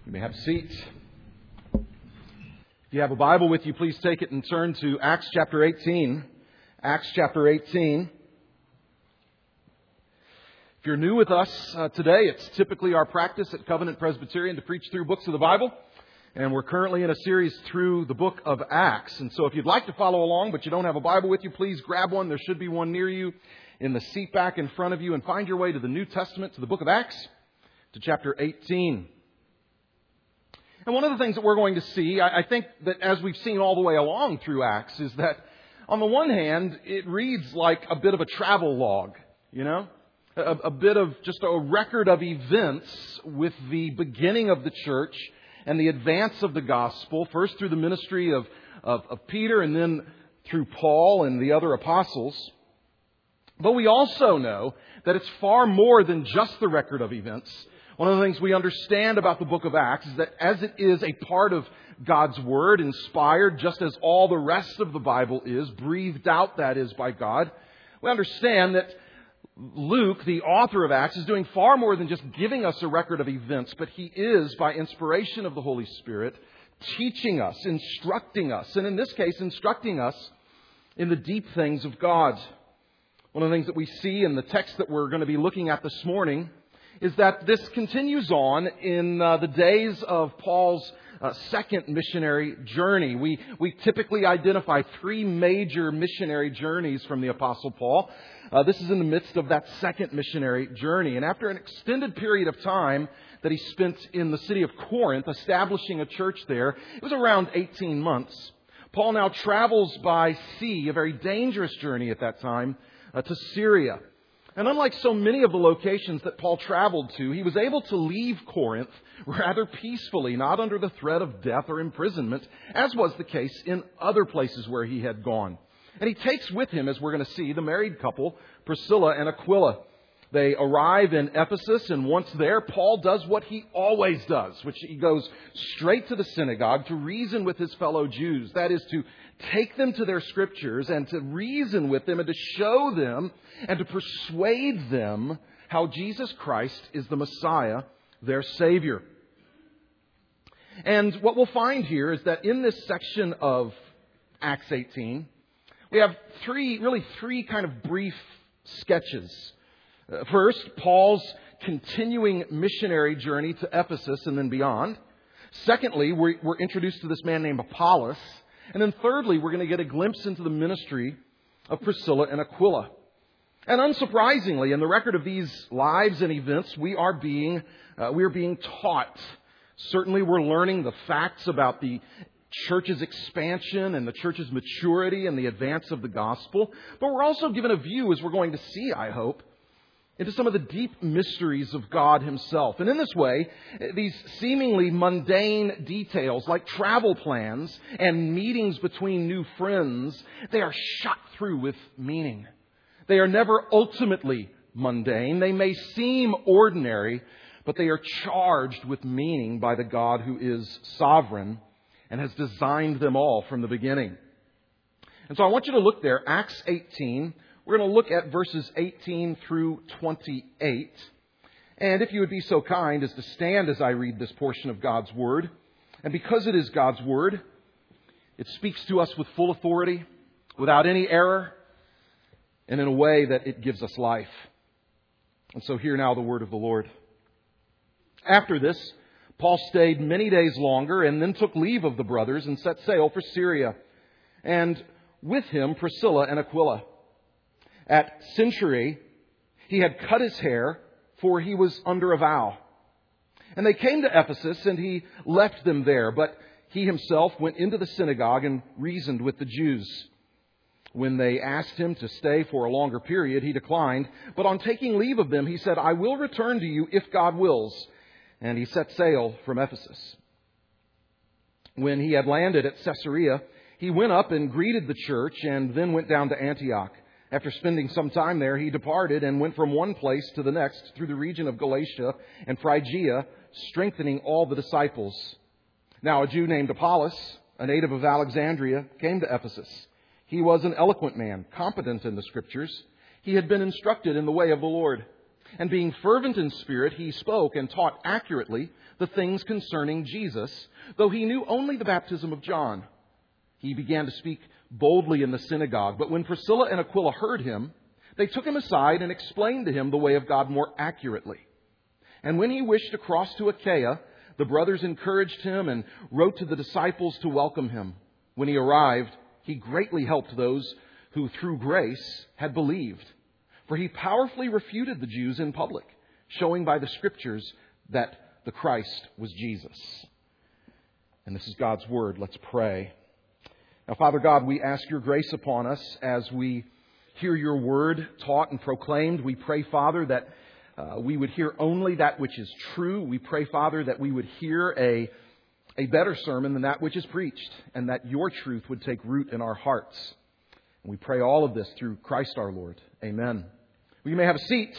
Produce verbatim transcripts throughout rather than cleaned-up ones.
You may have a seat. If you have a Bible with you, please take it and turn to Acts chapter eighteen. Acts chapter eighteen. If you're new with us uh, today, it's typically our practice at Covenant Presbyterian to preach through books of the Bible. And we're currently in a series through the book of Acts. And so if you'd like to follow along, but you don't have a Bible with you, please grab one. There should be one near you in the seat back in front of you, and find your way to the New Testament, to the book of Acts, to chapter eighteen. And one of the things that we're going to see, I think that as we've seen all the way along through Acts, is that on the one hand, it reads like a bit of a travel log, you know, a, a bit of just a record of events with the beginning of the church and the advance of the gospel, first through the ministry of, of, of Peter and then through Paul and the other apostles. But we also know that it's far more than just the record of events. One of the things we understand about the book of Acts is that as it is a part of God's Word, inspired, just as all the rest of the Bible is, breathed out, that is, by God, we understand that Luke, the author of Acts, is doing far more than just giving us a record of events, but he is, by inspiration of the Holy Spirit, teaching us, instructing us, and in this case, instructing us in the deep things of God. One of the things that we see in the text that we're going to be looking at this morning is that this continues on in uh, the days of Paul's uh, second missionary journey. We we typically identify three major missionary journeys from the Apostle Paul. Uh, this is in the midst of that second missionary journey. And after an extended period of time that he spent in the city of Corinth, establishing a church there, it was around eighteen months. Paul now travels by sea, a very dangerous journey at that time, uh, to Syria. And unlike so many of the locations that Paul traveled to, he was able to leave Corinth rather peacefully, not under the threat of death or imprisonment, as was the case in other places where he had gone. And he takes with him, as we're going to see, the married couple, Priscilla and Aquila. They arrive in Ephesus, and once there, Paul does what he always does, which he goes straight to the synagogue to reason with his fellow Jews. That is, to take them to their scriptures and to reason with them and to show them and to persuade them how Jesus Christ is the Messiah, their Savior. And what we'll find here is that in this section of Acts eighteen, we have three, really three kind of brief sketches. Uh, first, Paul's continuing missionary journey to Ephesus and then beyond. Secondly, we're, we're introduced to this man named Apollos. And then thirdly, we're going to get a glimpse into the ministry of Priscilla and Aquila. And unsurprisingly, in the record of these lives and events, we are being uh, we are being taught. Certainly, we're learning the facts about the church's expansion and the church's maturity and the advance of the gospel. But we're also given a view, as we're going to see, I hope, into some of the deep mysteries of God Himself. And in this way, these seemingly mundane details like travel plans and meetings between new friends, they are shot through with meaning. They are never ultimately mundane. They may seem ordinary, but they are charged with meaning by the God who is sovereign and has designed them all from the beginning. And so I want you to look there, Acts eighteen. We're going to look at verses eighteen through twenty-eight. And if you would be so kind as to stand as I read this portion of God's Word. And because it is God's Word, it speaks to us with full authority, without any error, and in a way that it gives us life. And so hear now the word of the Lord. After this, Paul stayed many days longer and then took leave of the brothers and set sail for Syria. And with him Priscilla and Aquila. At Cenchreae, he had cut his hair, for he was under a vow. And they came to Ephesus, and he left them there. But he himself went into the synagogue and reasoned with the Jews. When they asked him to stay for a longer period, he declined. But on taking leave of them, he said, "I will return to you if God wills." And he set sail from Ephesus. When he had landed at Caesarea, he went up and greeted the church, and then went down to Antioch. After spending some time there, he departed and went from one place to the next through the region of Galatia and Phrygia, strengthening all the disciples. Now a Jew named Apollos, a native of Alexandria, came to Ephesus. He was an eloquent man, competent in the Scriptures. He had been instructed in the way of the Lord. And being fervent in spirit, he spoke and taught accurately the things concerning Jesus, though he knew only the baptism of John. He began to speak boldly in the synagogue, but when Priscilla and Aquila heard him, they took him aside and explained to him the way of God more accurately. And when he wished to cross to Achaia, the brothers encouraged him and wrote to the disciples to welcome him. When he arrived, he greatly helped those who through grace had believed. For he powerfully refuted the Jews in public, showing by the Scriptures that the Christ was Jesus. And this is God's Word. Let's pray. Now, Father God, we ask your grace upon us as we hear your Word taught and proclaimed. We pray, Father, that uh, we would hear only that which is true. We pray, Father, that we would hear a, a better sermon than that which is preached, and that your truth would take root in our hearts. And we pray all of this through Christ our Lord. Amen. Well, you may have a seat.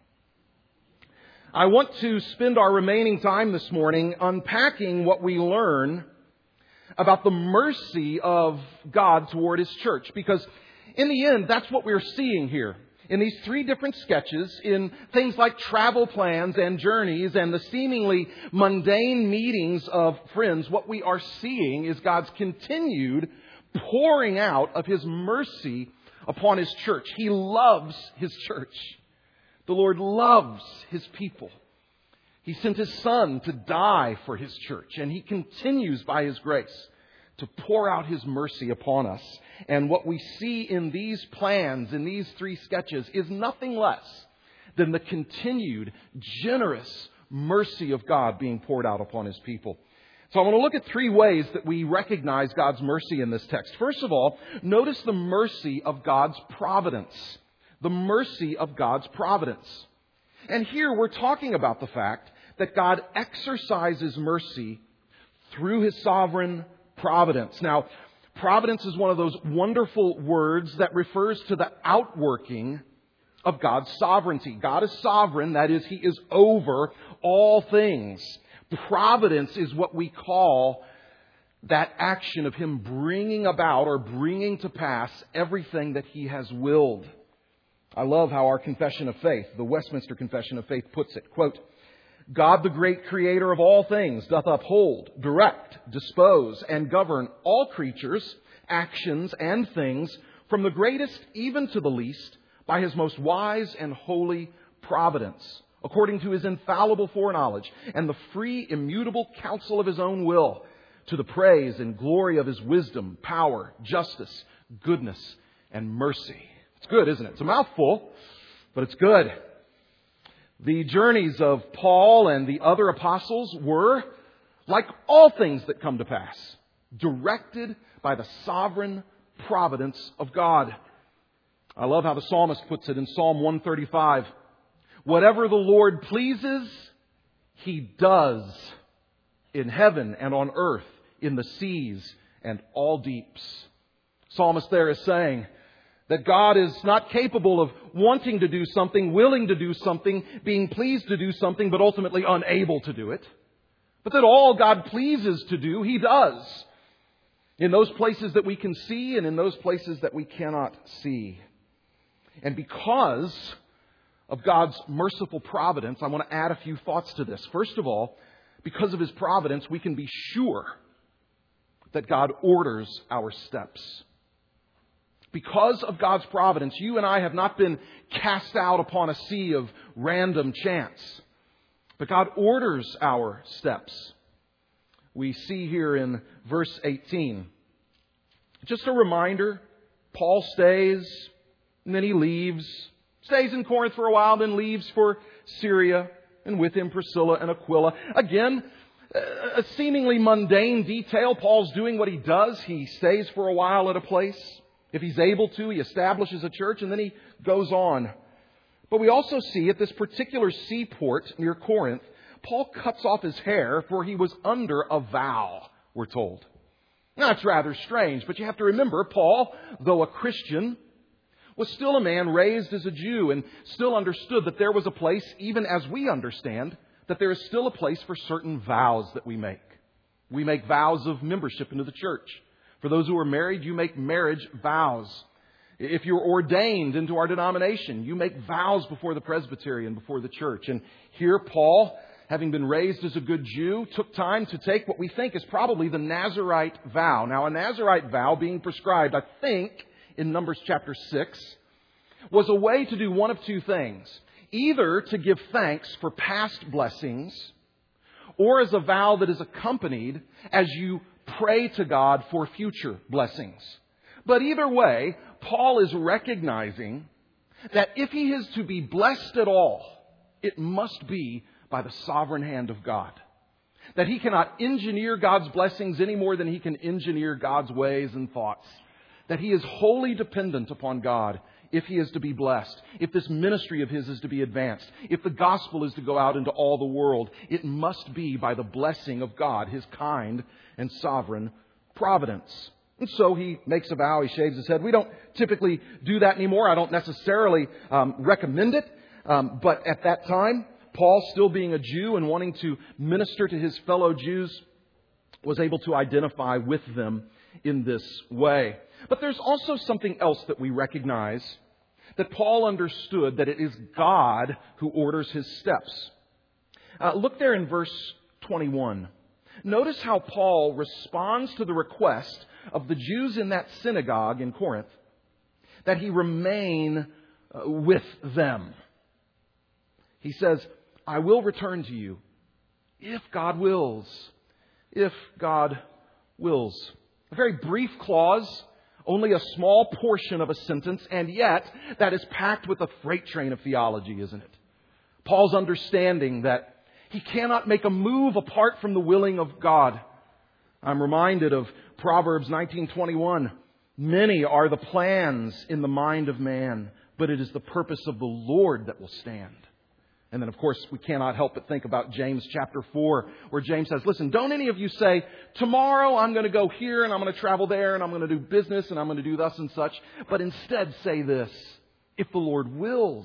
I want to spend our remaining time this morning unpacking what we learn about the mercy of God toward His church. Because in the end, that's what we're seeing here. In these three different sketches, in things like travel plans and journeys and the seemingly mundane meetings of friends, what we are seeing is God's continued pouring out of His mercy upon His church. He loves His church. The Lord loves His people. He sent His Son to die for His church, and He continues by His grace to pour out His mercy upon us. And what we see in these plans, in these three sketches, is nothing less than the continued, generous mercy of God being poured out upon His people. So I want to look at three ways that we recognize God's mercy in this text. First of all, notice the mercy of God's providence. The mercy of God's providence. And here we're talking about the fact that God exercises mercy through His sovereign providence. Now, providence is one of those wonderful words that refers to the outworking of God's sovereignty. God is sovereign, that is, He is over all things. Providence is what we call that action of Him bringing about or bringing to pass everything that He has willed. I love how our Confession of Faith, the Westminster Confession of Faith, puts it. Quote, God, the great creator of all things, doth uphold, direct, dispose, and govern all creatures, actions, and things, from the greatest even to the least, by His most wise and holy providence, according to His infallible foreknowledge, and the free, immutable counsel of His own will, to the praise and glory of His wisdom, power, justice, goodness, and mercy. It's good, isn't it? It's a mouthful, but it's good. The journeys of Paul and the other apostles were, like all things that come to pass, directed by the sovereign providence of God. I love how the psalmist puts it in Psalm one thirty-five. Whatever the Lord pleases, He does in heaven and on earth, in the seas and all deeps. Psalmist there is saying that God is not capable of wanting to do something, willing to do something, being pleased to do something, but ultimately unable to do it. But that all God pleases to do, He does. In those places that we can see and in those places that we cannot see. And because of God's merciful providence, I want to add a few thoughts to this. First of all, because of His providence, we can be sure that God orders our steps. Because of God's providence, you and I have not been cast out upon a sea of random chance. But God orders our steps. We see here in verse eighteen. Just a reminder, Paul stays, and then he leaves. Stays in Corinth for a while, then leaves for Syria, and with him Priscilla and Aquila. Again, a seemingly mundane detail. Paul's doing what he does. He stays for a while at a place. If he's able to, he establishes a church, and then he goes on. But we also see at this particular seaport near Corinth, Paul cuts off his hair, for he was under a vow, we're told. Now, that's rather strange, but you have to remember, Paul, though a Christian, was still a man raised as a Jew and still understood that there was a place, even as we understand, that there is still a place for certain vows that we make. We make vows of membership into the church. For those who are married, you make marriage vows. If you're ordained into our denomination, you make vows before the presbytery and before the church. And here Paul, having been raised as a good Jew, took time to take what we think is probably the Nazirite vow. Now, a Nazirite vow being prescribed, I think, in Numbers chapter six, was a way to do one of two things. Either to give thanks for past blessings, or as a vow that is accompanied as you pray to God for future blessings. But either way, Paul is recognizing that if he is to be blessed at all, it must be by the sovereign hand of God. That he cannot engineer God's blessings any more than he can engineer God's ways and thoughts. That he is wholly dependent upon God if he is to be blessed, if this ministry of his is to be advanced, if the gospel is to go out into all the world. It must be by the blessing of God, his kind and sovereign providence. And so he makes a vow, he shaves his head. We don't typically do that anymore. I don't necessarily um, recommend it. Um, but at that time, Paul, still being a Jew and wanting to minister to his fellow Jews, was able to identify with them in this way. But there's also something else that we recognize, that Paul understood that it is God who orders his steps. Uh, look there in verse twenty-one. Notice how Paul responds to the request of the Jews in that synagogue in Corinth that he remain uh, with them. He says, I will return to you if God wills. If God wills. A very brief clause, only a small portion of a sentence, and yet that is packed with a freight train of theology, isn't it? Paul's understanding that he cannot make a move apart from the willing of God. I'm reminded of Proverbs nineteen twenty-one. Many are the plans in the mind of man, but it is the purpose of the Lord that will stand. And then, of course, we cannot help but think about James chapter four, where James says, listen, don't any of you say, tomorrow I'm going to go here and I'm going to travel there and I'm going to do business and I'm going to do thus and such. But instead say this, if the Lord wills,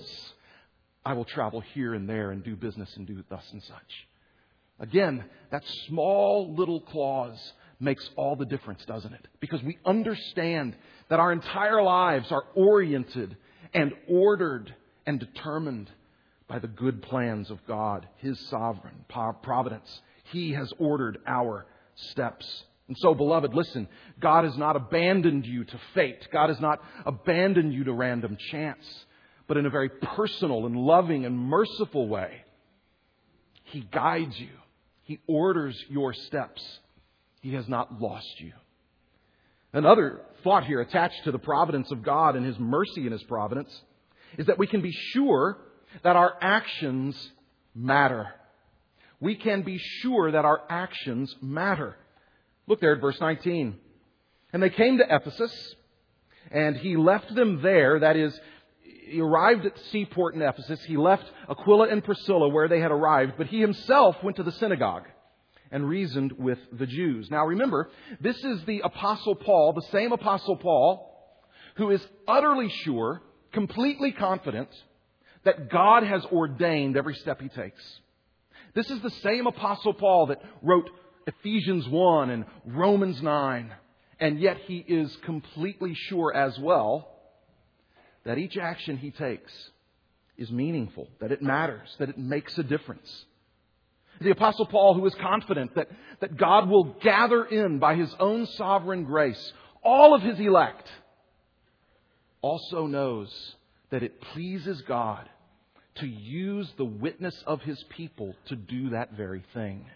I will travel here and there and do business and do thus and such. Again, that small little clause makes all the difference, doesn't it? Because we understand that our entire lives are oriented and ordered and determined by the good plans of God, His sovereign providence. He has ordered our steps. And so, beloved, listen, God has not abandoned you to fate. God has not abandoned you to random chance. But in a very personal and loving and merciful way, He guides you. He orders your steps. He has not lost you. Another thought here attached to the providence of God and His mercy and His providence is that we can be sure that our actions matter. We can be sure that our actions matter. Look there at verse nineteen. And they came to Ephesus, and he left them there. That is, he arrived at the seaport in Ephesus. He left Aquila and Priscilla where they had arrived, but he himself went to the synagogue and reasoned with the Jews. Now remember, this is the Apostle Paul, the same Apostle Paul, who is utterly sure, completely confident that God has ordained every step he takes. This is the same Apostle Paul that wrote Ephesians one and Romans nine. And yet he is completely sure as well that each action he takes is meaningful, that it matters, that it makes a difference. The Apostle Paul, who is confident that, that God will gather in by His own sovereign grace all of His elect, also knows that it pleases God to use the witness of His people to do that very thing.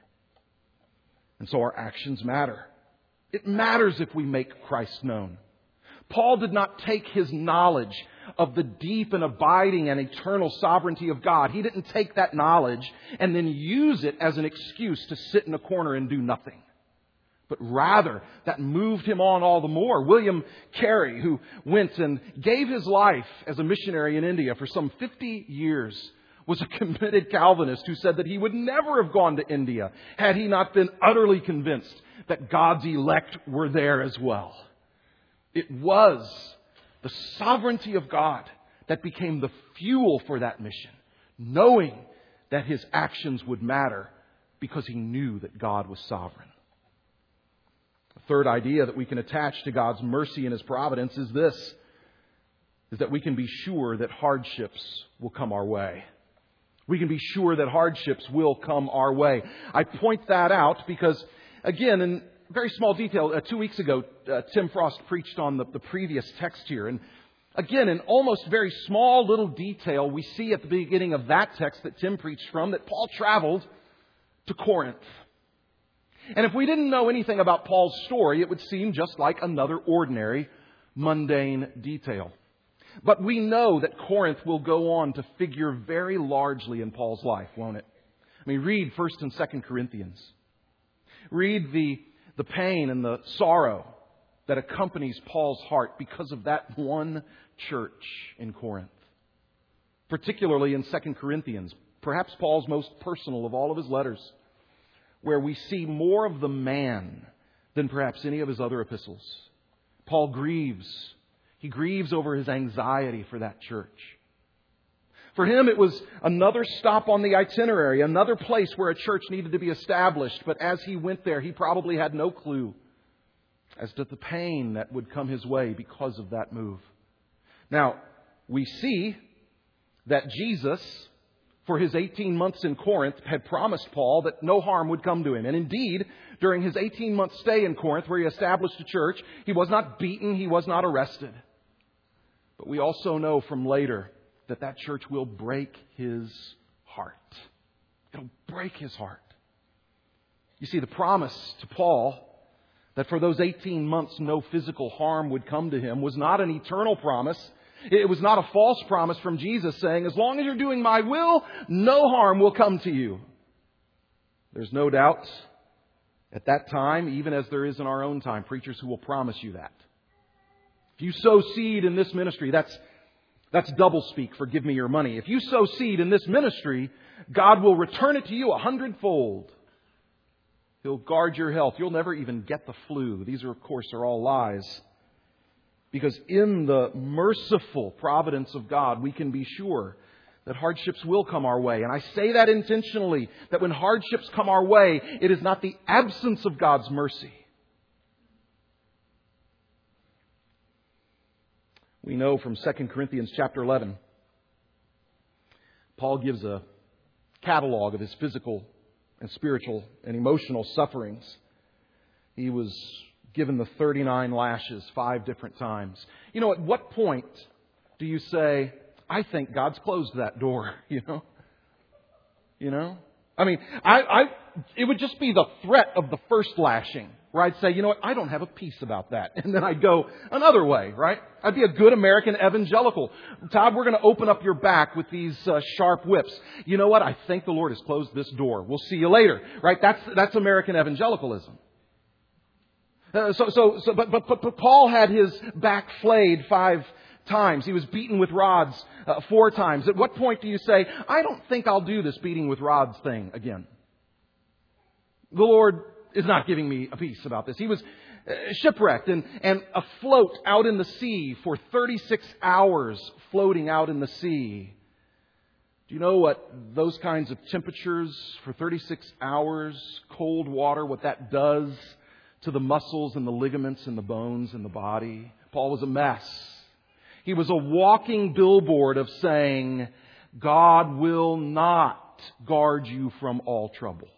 And so our actions matter. It matters if we make Christ known. Paul did not take his knowledge of the deep and abiding and eternal sovereignty of God. He didn't take that knowledge and then use it as an excuse to sit in a corner and do nothing. But rather, that moved him on all the more. William Carey, who went and gave his life as a missionary in India for some fifty years, was a committed Calvinist who said that he would never have gone to India had he not been utterly convinced that God's elect were there as well. It was the sovereignty of God that became the fuel for that mission, knowing that his actions would matter because he knew that God was sovereign. The third idea that we can attach to God's mercy and His providence is this, is that we can be sure that hardships will come our way. We can be sure that hardships will come our way. I point that out because, again, in very small detail, uh, two weeks ago, uh, Tim Frost preached on the, the previous text here. And again, in almost very small little detail, we see at the beginning of that text that Tim preached from that Paul traveled to Corinth. And if we didn't know anything about Paul's story, it would seem just like another ordinary, mundane detail. But we know that Corinth will go on to figure very largely in Paul's life, won't it? I mean, read First and Second Corinthians. Read the, the pain and the sorrow that accompanies Paul's heart because of that one church in Corinth. Particularly in Second Corinthians, perhaps Paul's most personal of all of his letters, where we see more of the man than perhaps any of his other epistles. Paul grieves. He grieves over his anxiety for that church. For him, it was another stop on the itinerary, another place where a church needed to be established. But as he went there, he probably had no clue as to the pain that would come his way because of that move. Now, we see that Jesus, for his eighteen months in Corinth, had promised Paul that no harm would come to him. And indeed, during his eighteen-month stay in Corinth, where he established a church, he was not beaten, he was not arrested. But we also know from later that that church will break his heart. It'll break his heart. You see, the promise to Paul that for those eighteen months no physical harm would come to him was not an eternal promise. It was not a false promise from Jesus saying, as long as you're doing my will, no harm will come to you. There's no doubt at that time, even as there is in our own time, preachers who will promise you that. If you sow seed in this ministry, that's that's double speak for give me your money. If you sow seed in this ministry, God will return it to you a hundredfold. He'll guard your health. You'll never even get the flu. These are, of course, are all lies. Because in the merciful providence of God, we can be sure that hardships will come our way. And I say that intentionally, that when hardships come our way, it is not the absence of God's mercy. We know from Second Corinthians chapter eleven, Paul gives a catalog of his physical and spiritual and emotional sufferings. He was given the thirty-nine lashes five different times. You know, at what point do you say, I think God's closed that door, you know? You know? I mean, I, I, it would just be the threat of the first lashing where I'd say, you know what, I don't have a peace about that. And then I'd go another way, right? I'd be a good American evangelical. Todd, we're going to open up your back with these uh, sharp whips. You know what? I think the Lord has closed this door. We'll see you later, right? That's, that's American evangelicalism. Uh, so, so, so, but, but, but, but Paul had his back flayed five times. He was beaten with rods uh, four times. At what point do you say, I don't think I'll do this beating with rods thing again? The Lord is not giving me a peace about this. He was uh, shipwrecked and, and afloat out in the sea for thirty-six hours, floating out in the sea. Do you know what those kinds of temperatures for thirty-six hours, cold water, what that does to the muscles and the ligaments and the bones and the body? Paul was a mess. He was a walking billboard of saying, God will not guard you from all trouble.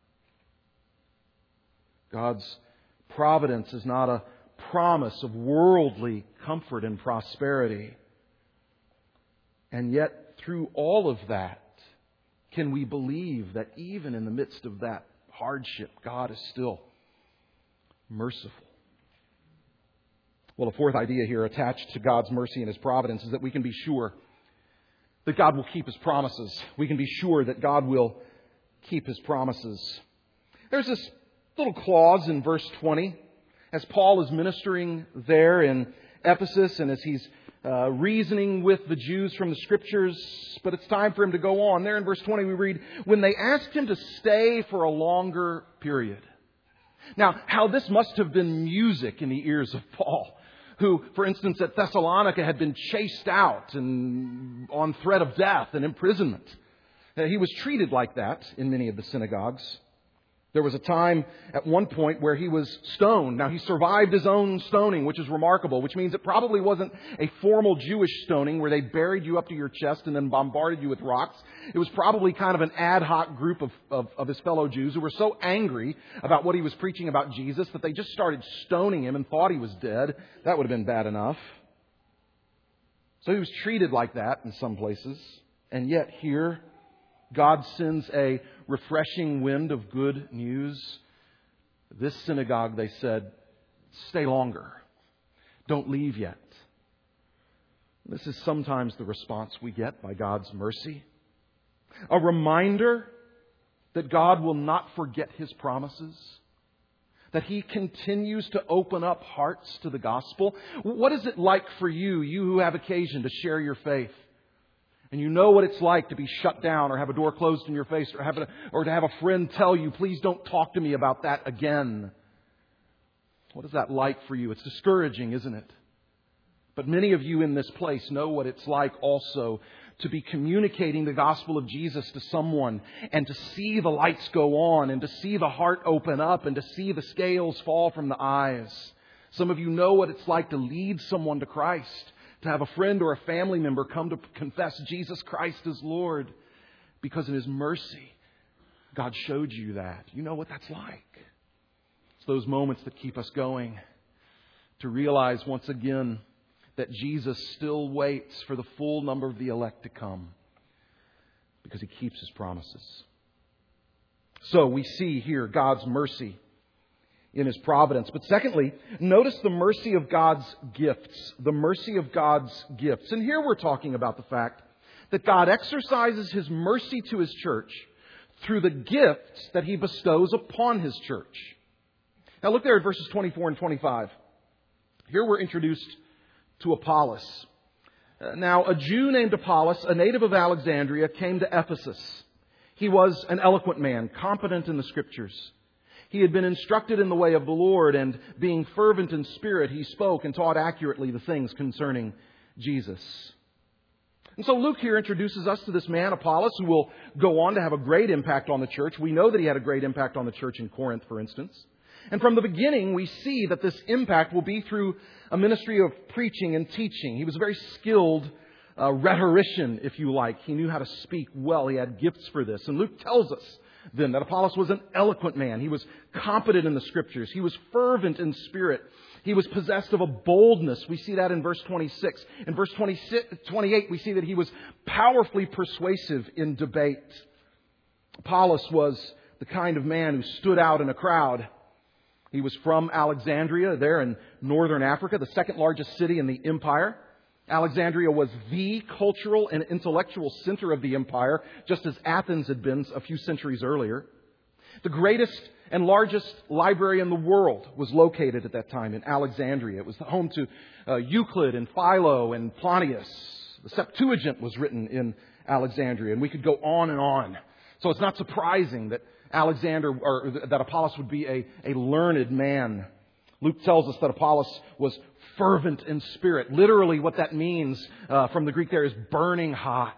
God's providence is not a promise of worldly comfort and prosperity. And yet, through all of that, can we believe that even in the midst of that hardship, God is still merciful? Well, a fourth idea here attached to God's mercy and His providence is that we can be sure that God will keep His promises. We can be sure that God will keep His promises. There's this little clause in verse twenty as Paul is ministering there in Ephesus and as he's uh, reasoning with the Jews from the Scriptures, but it's time for him to go on. There in verse twenty we read, when they asked him to stay for a longer period. Now, how this must have been music in the ears of Paul, who, for instance, at Thessalonica had been chased out and on threat of death and imprisonment. Uh, he was treated like that in many of the synagogues. There was a time at one point where he was stoned. Now, he survived his own stoning, which is remarkable, which means it probably wasn't a formal Jewish stoning where they buried you up to your chest and then bombarded you with rocks. It was probably kind of an ad hoc group of, of, of his fellow Jews who were so angry about what he was preaching about Jesus that they just started stoning him and thought he was dead. That would have been bad enough. So he was treated like that in some places. And yet here, God sends a refreshing wind of good news. This synagogue, they said, stay longer. Don't leave yet. This is sometimes the response we get by God's mercy. A reminder that God will not forget His promises. That He continues to open up hearts to the gospel. What is it like for you, you who have occasion to share your faith? And you know what it's like to be shut down or have a door closed in your face or have a, or to have a friend tell you, please don't talk to me about that again. What is that like for you? It's discouraging, isn't it? But many of you in this place know what it's like also to be communicating the gospel of Jesus to someone and to see the lights go on and to see the heart open up and to see the scales fall from the eyes. Some of you know what it's like to lead someone to Christ. To have a friend or a family member come to confess Jesus Christ as Lord. Because in His mercy, God showed you that. You know what that's like. It's those moments that keep us going. To realize once again that Jesus still waits for the full number of the elect to come. Because He keeps His promises. So we see here God's mercy in His providence. But secondly, notice the mercy of God's gifts. The mercy of God's gifts. And here we're talking about the fact that God exercises His mercy to His church through the gifts that He bestows upon His church. Now look there at verses twenty-four and twenty-five. Here we're introduced to Apollos. Now a Jew named Apollos, a native of Alexandria, came to Ephesus. He was an eloquent man, competent in the Scriptures. He had been instructed in the way of the Lord, and being fervent in spirit, he spoke and taught accurately the things concerning Jesus. And so Luke here introduces us to this man, Apollos, who will go on to have a great impact on the church. We know that he had a great impact on the church in Corinth, for instance. And from the beginning, we see that this impact will be through a ministry of preaching and teaching. He was a very skilled uh, rhetorician, if you like. He knew how to speak well. He had gifts for this. And Luke tells us then that Apollos was an eloquent man. He was competent in the Scriptures. He was fervent in spirit. He was possessed of a boldness. We see that in verse twenty-six. In verse twenty-eight, we see that he was powerfully persuasive in debate. Apollos was the kind of man who stood out in a crowd. He was from Alexandria, there in northern Africa, the second largest city in the empire. Alexandria was the cultural and intellectual center of the empire, just as Athens had been a few centuries earlier. The greatest and largest library in the world was located at that time in Alexandria. It was home to uh, Euclid and Philo and Plinius. The Septuagint was written in Alexandria, and we could go on and on. So it's not surprising that Alexander or that Apollos would be a, a learned man. Luke tells us that Apollos was fervent in spirit. Literally what that means uh, from the Greek there is burning hot.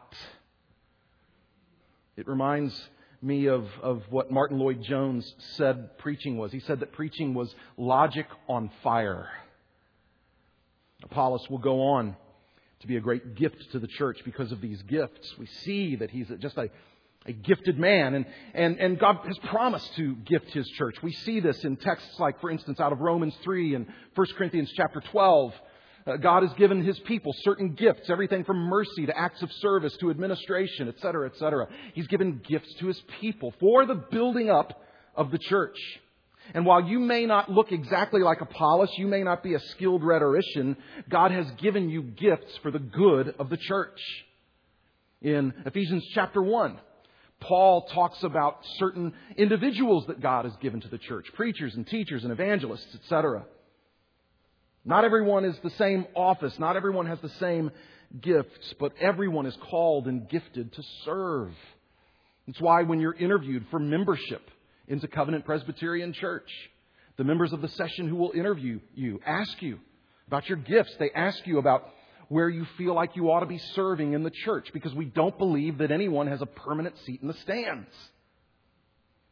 It reminds me of, of what Martin Lloyd-Jones said preaching was. He said that preaching was logic on fire. Apollos will go on to be a great gift to the church because of these gifts. We see that he's just a A gifted man. And, and, and God has promised to gift His church. We see this in texts like, for instance, out of Romans three and First Corinthians chapter twelve. Uh, God has given His people certain gifts, everything from mercy to acts of service to administration, et cetera, et cetera. He's given gifts to His people for the building up of the church. And while you may not look exactly like Apollos, you may not be a skilled rhetorician, God has given you gifts for the good of the church. In Ephesians chapter one, Paul talks about certain individuals that God has given to the church, preachers and teachers and evangelists, et cetera. Not everyone is the same office. Not everyone has the same gifts, but everyone is called and gifted to serve. It's why when you're interviewed for membership into Covenant Presbyterian Church, the members of the session who will interview you ask you about your gifts. They ask you about where you feel like you ought to be serving in the church, because we don't believe that anyone has a permanent seat in the stands.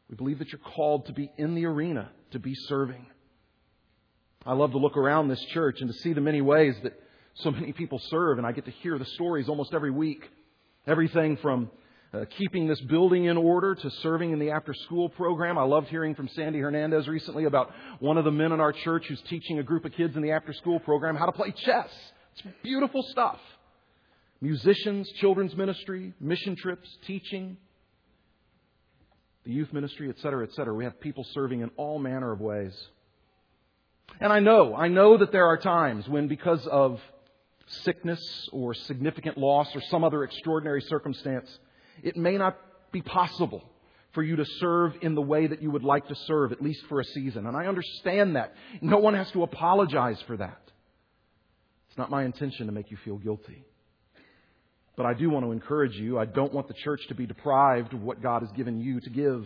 We believe that you're called to be in the arena, to be serving. I love to look around this church and to see the many ways that so many people serve, and I get to hear the stories almost every week. Everything from uh, keeping this building in order to serving in the after-school program. I loved hearing from Sandy Hernandez recently about one of the men in our church who's teaching a group of kids in the after-school program how to play chess. It's beautiful stuff. Musicians, children's ministry, mission trips, teaching, the youth ministry, et cetera, et cetera. We have people serving in all manner of ways. And I know, I know that there are times when, because of sickness or significant loss or some other extraordinary circumstance, it may not be possible for you to serve in the way that you would like to serve, at least for a season. And I understand that. No one has to apologize for that. It's not my intention to make you feel guilty. But I do want to encourage you. I don't want the church to be deprived of what God has given you to give.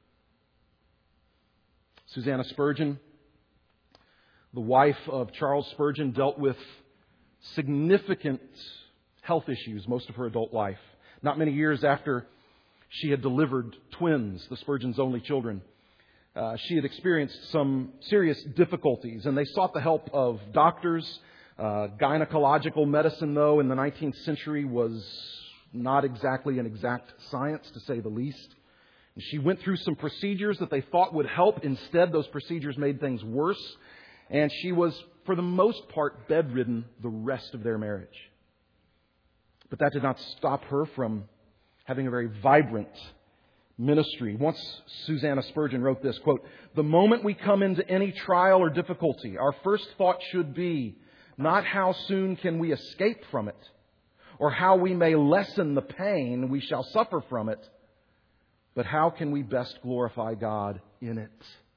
Susanna Spurgeon, the wife of Charles Spurgeon, dealt with significant health issues most of her adult life. Not many years after she had delivered twins, the Spurgeons' only children, uh, she had experienced some serious difficulties, and they sought the help of doctors. Uh, gynecological medicine, though, in the nineteenth century was not exactly an exact science, to say the least. And she went through some procedures that they thought would help. Instead, those procedures made things worse. And she was, for the most part, bedridden the rest of their marriage. But that did not stop her from having a very vibrant ministry. Once Susanna Spurgeon wrote this, quote, "The moment we come into any trial or difficulty, our first thought should be not how soon can we escape from it, or how we may lessen the pain we shall suffer from it, but how can we best glorify God in it."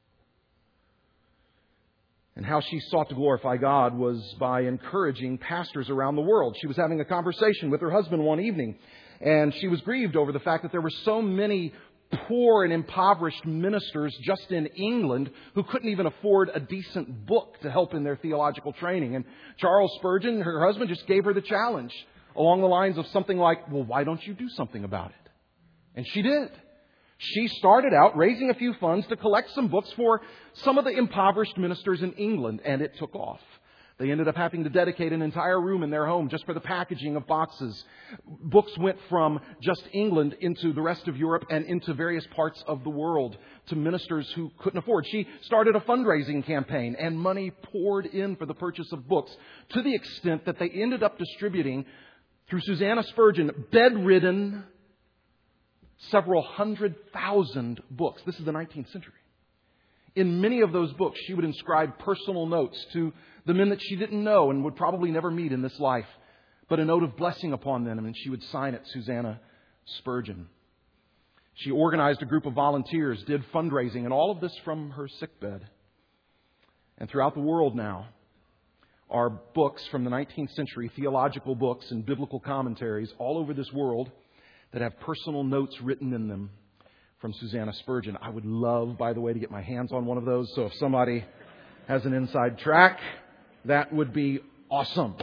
And how she sought to glorify God was by encouraging pastors around the world. She was having a conversation with her husband one evening, and she was grieved over the fact that there were so many poor and impoverished ministers just in England who couldn't even afford a decent book to help in their theological training. And Charles Spurgeon, her husband, just gave her the challenge along the lines of something like, "Well, why don't you do something about it?" And she did. She started out raising a few funds to collect some books for some of the impoverished ministers in England, and it took off. They ended up having to dedicate an entire room in their home just for the packaging of boxes. Books went from just England into the rest of Europe and into various parts of the world to ministers who couldn't afford. She started a fundraising campaign, and money poured in for the purchase of books to the extent that they ended up distributing, through Susanna Spurgeon, bedridden, several hundred thousand books. This is the nineteenth century. In many of those books, she would inscribe personal notes to the men that she didn't know and would probably never meet in this life, but a note of blessing upon them, and she would sign it Susanna Spurgeon. She organized a group of volunteers, did fundraising, and all of this from her sickbed. And throughout the world now are books from the nineteenth century, theological books and biblical commentaries all over this world that have personal notes written in them from Susanna Spurgeon. I would love, by the way, to get my hands on one of those. So if somebody has an inside track, that would be awesome.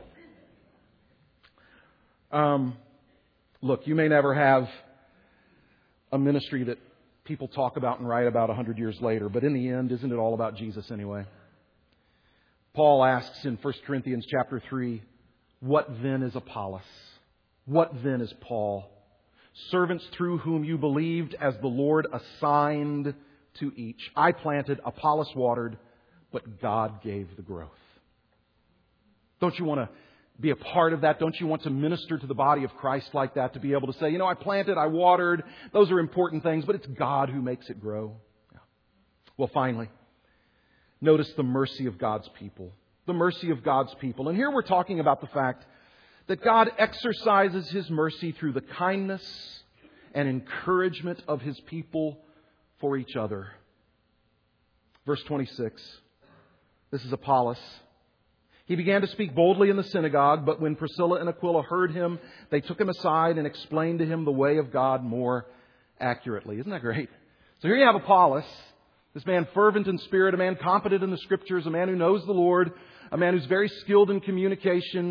Um, look, you may never have a ministry that people talk about and write about a hundred years later, but in the end, isn't it all about Jesus anyway? Paul asks in First Corinthians chapter three, "What then is Apollos? What then is Paul? Servants through whom you believed, as the Lord assigned to each. I planted, Apollos watered, but God gave the growth." Don't you want to be a part of that? Don't you want to minister to the body of Christ like that? To be able to say, you know, I planted, I watered. Those are important things, but it's God who makes it grow. Yeah. Well, finally, notice the mercy of God's people. The mercy of God's people. And here we're talking about the fact that God exercises His mercy through the kindness and encouragement of His people for each other. Verse twenty-six. This is Apollos. "He began to speak boldly in the synagogue, but when Priscilla and Aquila heard him, they took him aside and explained to him the way of God more accurately." Isn't that great? So here you have Apollos, this man fervent in spirit, a man competent in the Scriptures, a man who knows the Lord, a man who's very skilled in communication.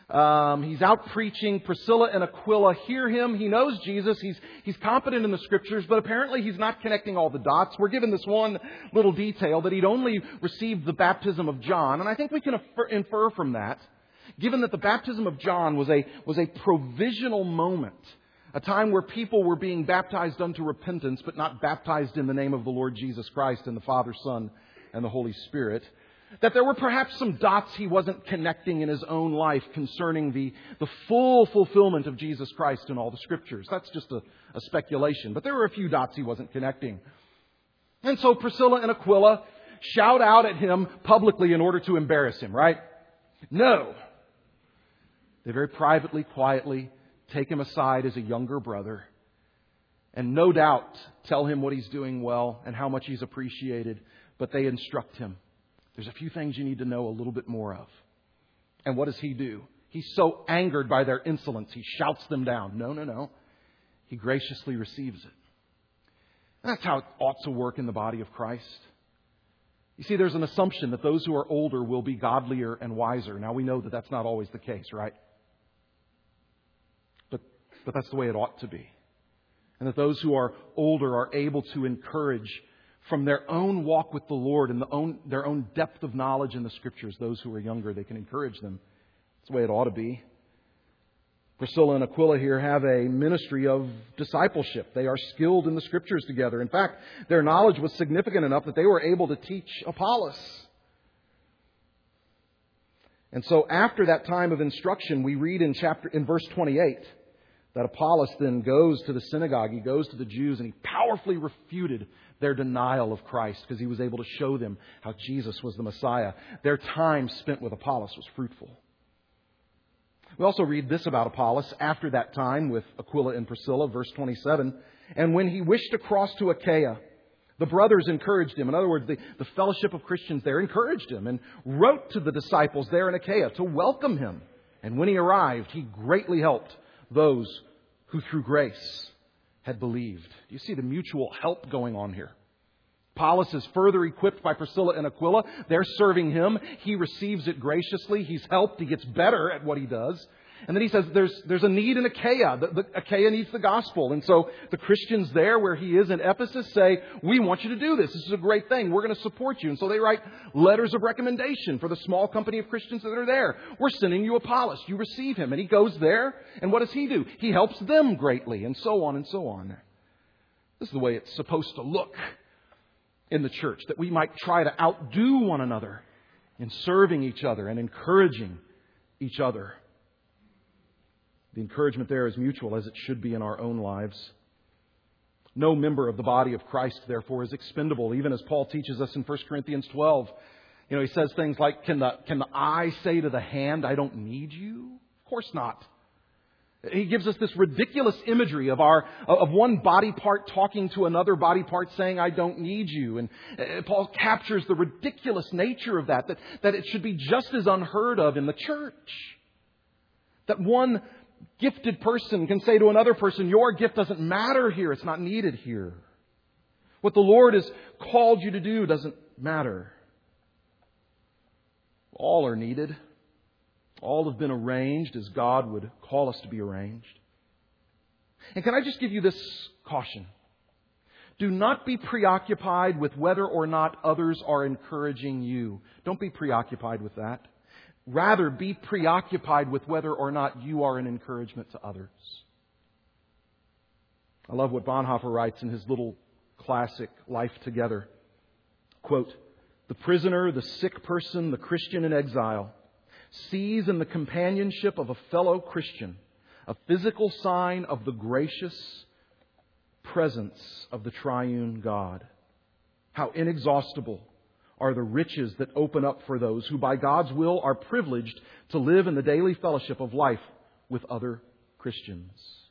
Um, he's out preaching. Priscilla and Aquila hear him. He knows Jesus. He's, he's competent in the Scriptures, but apparently he's not connecting all the dots. We're given this one little detail that he'd only received the baptism of John. And I think we can infer, infer from that, given that the baptism of John was a, was a provisional moment, a time where people were being baptized unto repentance, but not baptized in the name of the Lord Jesus Christ and the Father, Son, and the Holy Spirit, that there were perhaps some dots he wasn't connecting in his own life concerning the, the full fulfillment of Jesus Christ in all the Scriptures. That's just a, a speculation. But there were a few dots he wasn't connecting. And so Priscilla and Aquila shout out at him publicly in order to embarrass him, right? No. They very privately, quietly take him aside as a younger brother and no doubt tell him what he's doing well and how much he's appreciated. But they instruct him. There's a few things you need to know a little bit more of. And what does he do? He's so angered by their insolence, he shouts them down. No, no, no. He graciously receives it. And that's how it ought to work in the body of Christ. You see, there's an assumption that those who are older will be godlier and wiser. Now, we know that that's not always the case, right? But, but that's the way it ought to be. And that those who are older are able to encourage from their own walk with the Lord and the own, their own depth of knowledge in the Scriptures. Those who are younger, they can encourage them. That's the way it ought to be. Priscilla and Aquila here have a ministry of discipleship. They are skilled in the Scriptures together. In fact, their knowledge was significant enough that they were able to teach Apollos. And so after that time of instruction, we read in chapter in verse twenty-eight that Apollos then goes to the synagogue, he goes to the Jews, and he powerfully refuted their denial of Christ because he was able to show them how Jesus was the Messiah. Their time spent with Apollos was fruitful. We also read this about Apollos after that time with Aquila and Priscilla, verse twenty-seven. And when he wished to cross to Achaia, the brothers encouraged him. In other words, the, the fellowship of Christians there encouraged him and wrote to the disciples there in Achaia to welcome him. And when he arrived, he greatly helped those who through grace had believed. Do you see the mutual help going on here? Apollos is further equipped by Priscilla and Aquila. They're serving him. He receives it graciously. He's helped. He gets better at what he does. And then he says there's, there's a need in Achaia. The, the, Achaia needs the gospel. And so the Christians there where he is in Ephesus say, we want you to do this. This is a great thing. We're going to support you. And so they write letters of recommendation for the small company of Christians that are there. We're sending you Apollos. You receive him. And he goes there. And what does he do? He helps them greatly. And so on and so on. This is the way it's supposed to look in the church. That we might try to outdo one another in serving each other and encouraging each other. The encouragement there is mutual, as it should be in our own lives. No member of the body of Christ, therefore, is expendable, even as Paul teaches us in First Corinthians twelve. You know, he says things like, can the, can the eye say to the hand, I don't need you? Of course not. He gives us this ridiculous imagery of our of one body part talking to another body part saying, I don't need you. And Paul captures the ridiculous nature of that, that, that it should be just as unheard of in the church. That one gifted person can say to another person, your gift doesn't matter here. It's not needed here. What the Lord has called you to do doesn't matter. All are needed. All have been arranged as God would call us to be arranged. And can I just give you this caution? Do not be preoccupied with whether or not others are encouraging you. Don't be preoccupied with that. Rather, be preoccupied with whether or not you are an encouragement to others. I love what Bonhoeffer writes in his little classic Life Together. Quote, the prisoner, the sick person, the Christian in exile sees in the companionship of a fellow Christian a physical sign of the gracious presence of the triune God. How inexhaustible are the riches that open up for those who by God's will are privileged to live in the daily fellowship of life with other Christians.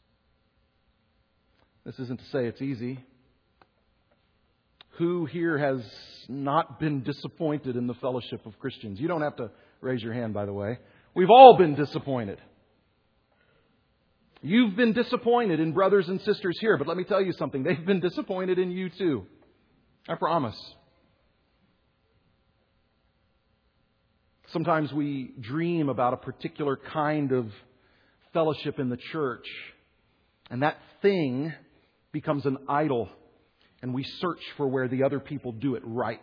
This isn't to say it's easy. Who here has not been disappointed in the fellowship of Christians? You don't have to raise your hand, by the way. We've all been disappointed. You've been disappointed in brothers and sisters here, but let me tell you something. They've been disappointed in you too. I promise. Sometimes we dream about a particular kind of fellowship in the church, and that thing becomes an idol, and we search for where the other people do it right.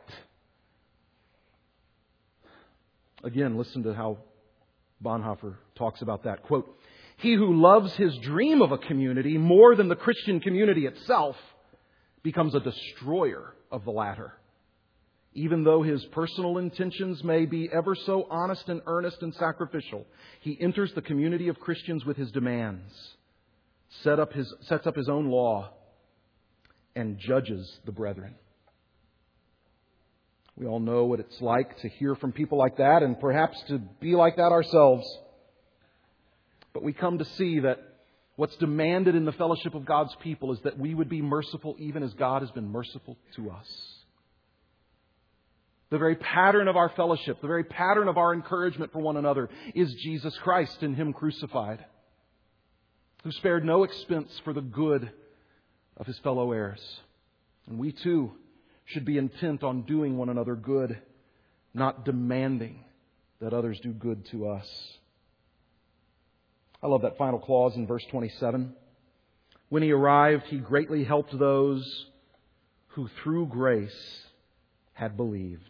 Again, listen to how Bonhoeffer talks about that. Quote, "He who loves his dream of a community more than the Christian community itself becomes a destroyer of the latter. Even though his personal intentions may be ever so honest and earnest and sacrificial, he enters the community of Christians with his demands, set up his, sets up his own law, and judges the brethren." We all know what it's like to hear from people like that, and perhaps to be like that ourselves. But we come to see that what's demanded in the fellowship of God's people is that we would be merciful even as God has been merciful to us. The very pattern of our fellowship, the very pattern of our encouragement for one another is Jesus Christ and Him crucified, who spared no expense for the good of His fellow heirs. And we too should be intent on doing one another good, not demanding that others do good to us. I love that final clause in verse twenty-seven. When He arrived, He greatly helped those who through grace had believed.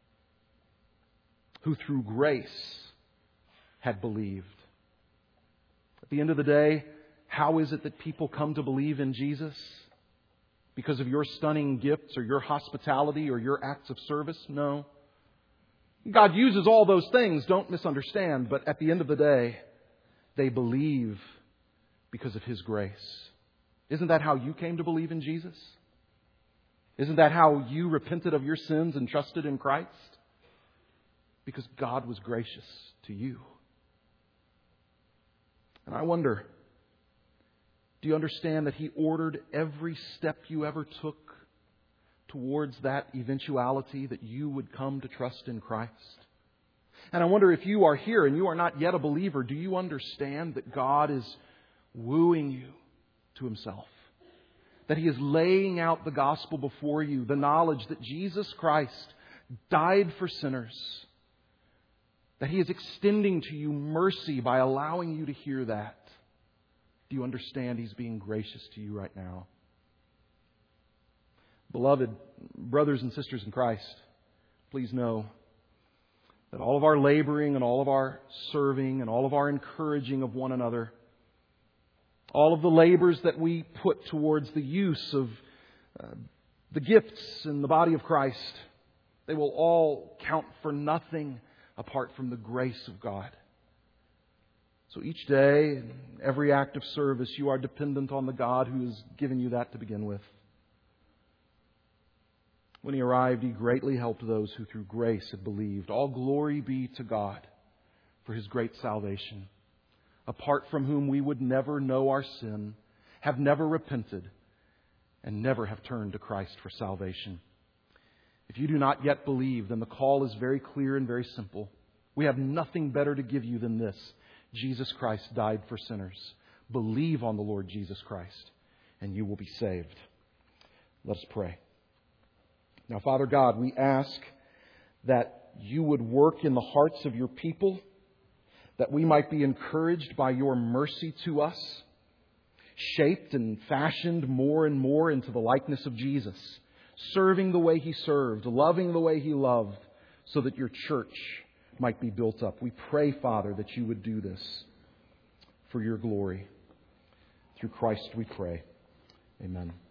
Who through grace had believed. At the end of the day, how is it that people come to believe in Jesus? Because of your stunning gifts or your hospitality or your acts of service? No. God uses all those things, don't misunderstand, but at the end of the day, they believe because of His grace. Isn't that how you came to believe in Jesus? Isn't that how you repented of your sins and trusted in Christ? Because God was gracious to you. And I wonder, do you understand that He ordered every step you ever took towards that eventuality that you would come to trust in Christ? And I wonder if you are here and you are not yet a believer, do you understand that God is wooing you to Himself? That He is laying out the gospel before you, the knowledge that Jesus Christ died for sinners. That He is extending to you mercy by allowing you to hear that. Do you understand He's being gracious to you right now? Beloved brothers and sisters in Christ, please know that all of our laboring and all of our serving and all of our encouraging of one another, all of the labors that we put towards the use of uh, the gifts in the body of Christ, they will all count for nothing apart from the grace of God. So each day, every act of service, you are dependent on the God who has given you that to begin with. When He arrived, He greatly helped those who through grace had believed. All glory be to God for His great salvation, apart from whom we would never know our sin, have never repented, and never have turned to Christ for salvation. If you do not yet believe, then the call is very clear and very simple. We have nothing better to give you than this. Jesus Christ died for sinners. Believe on the Lord Jesus Christ, and you will be saved. Let us pray. Now, Father God, we ask that you would work in the hearts of your people, that we might be encouraged by your mercy to us, shaped and fashioned more and more into the likeness of Jesus, serving the way He served, loving the way He loved, so that your church might be built up. We pray, Father, that you would do this for your glory. Through Christ we pray. Amen.